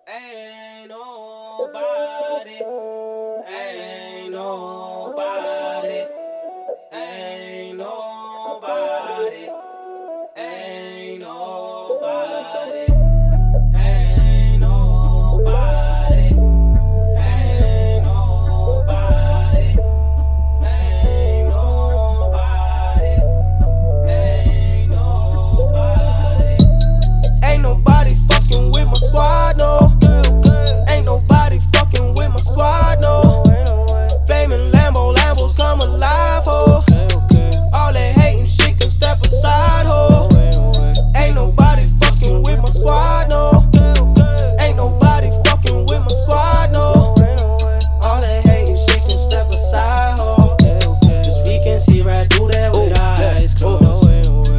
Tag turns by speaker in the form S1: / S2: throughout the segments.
S1: Ain't nobody, ain't nobody, ain't nobody, ain't nobody, ain't nobody, ain't nobody, ain't nobody, ain't nobody. Ain't nobody fucking with my squad, no. Ain't nobody fucking with my squad, no. Flaming Lambos come alive, ho. All that hating shit can step aside, ho. Ain't nobody fucking with my squad, no. Ain't nobody fucking with my squad, no. All that hating shit can step aside, ho. Cause we can see right through that with our eyes closed.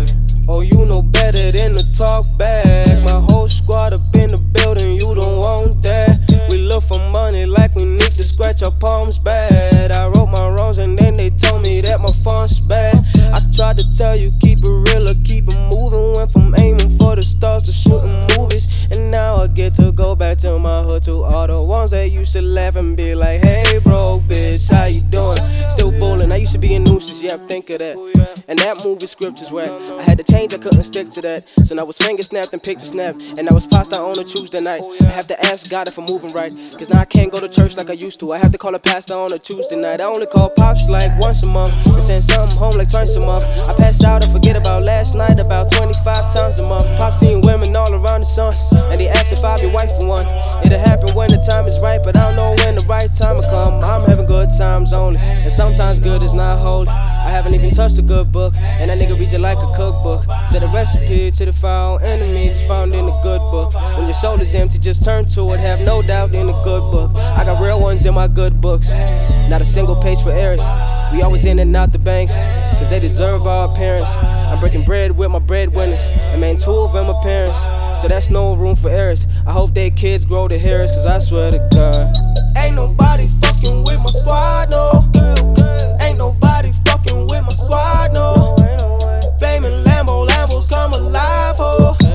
S1: Oh, you know better than to talk back. My whole squad up in the building, you don't want that. We look for money like we need to scratch our palms bad. I wrote my wrongs and then they told me that my phone's bad. I tried to tell you, keep it real or keep it moving. Went from aiming for the stars to shooting movies. And now I get to go back to my hood, to all the ones that used to laugh and be like, hey bro, bitch, how you doing? Still bowling, I used to be a nuisance, yeah, think of that. And that movie script is whack. I had to change, I couldn't stick to that. So now I was finger snapped and picture snapped. And I was passed out on a Tuesday night. I have to ask God if I'm moving right. Cause now I can't go to church like I used to. I have to call a pastor on a Tuesday night. I only call pops like once a month. And send something home like twice a month. I pass out and forget about last night about 25 times a month. Pop seen women all around the sun. And they ask if I'll be wife for one. It'll happen when the time is right, but I don't know when the right time will come. I'm having good times only. And sometimes good is not holy. I haven't even touched a good book. And that nigga reads it like a cookbook. Said the recipe to the foul enemies is found in the good book. When your soul is empty, just turn to it. Have no doubt in the good book. I got real ones in my good books. Not a single page for errors. We always in and out the banks, cause they deserve our appearance. I'm breaking bread with my breadwinners. And man, 2 of them are parents. So that's no room for errors. I hope their kids grow to hear us, cause I swear to God, ain't nobody fucking with my squad, no. Ain't nobody fucking with my squad, no. Flaming Lambos come alive, ho.